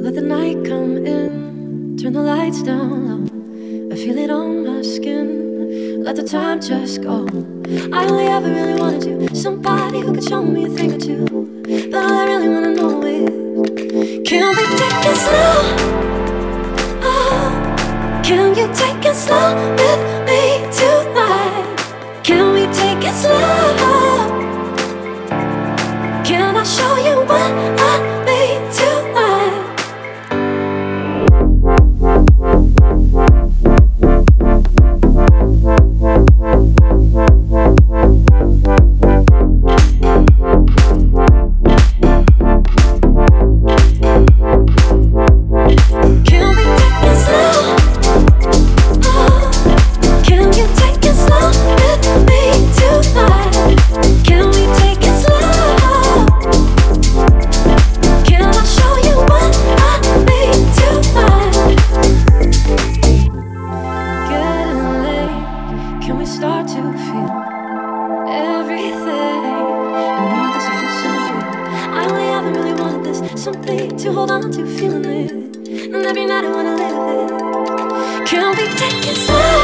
Let the night come in, turn the lights down low. I feel it on my skin, let the time just go. I only ever really wanted you, somebody who could show me a thing or two. But all I really wanna know is, can we take it slow? Oh, can you take it slow with me tonight? Can we take it slow? Can I show you what I need tonight? Start to feel everything. I need this to feel so real. I only ever really wanted this, something to hold on to, feeling it. And every night I wanna live it. Can we take it slow?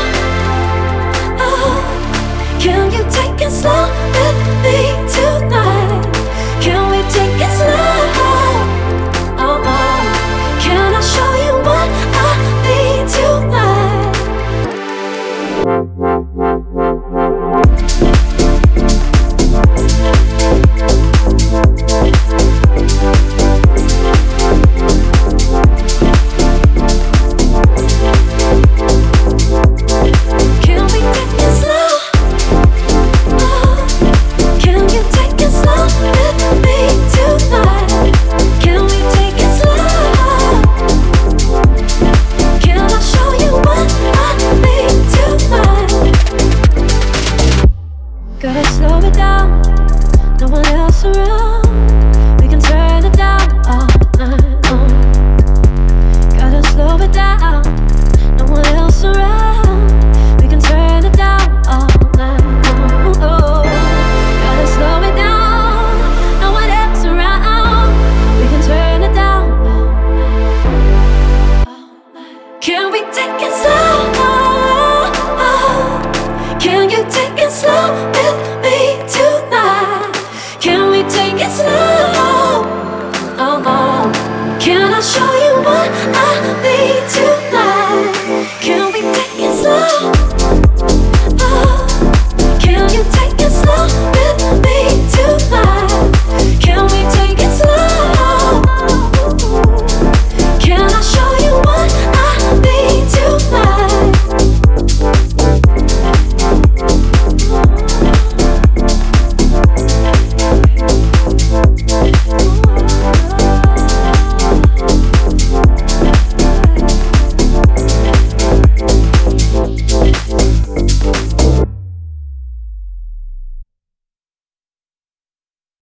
Oh, can you take it slow with me tonight? Can we take it slow? Oh, oh. Can I show you what I need tonight? Gotta slow it down, no one else around. We can turn it down all night long. Gotta slow it down, no one else around. We can turn it down all night long. Oh, gotta slow it down, no one else around. We can turn it down all night. Can we take it slow? Can you take it slow with me tonight? Can we take it slow? Oh, oh. Can I show you?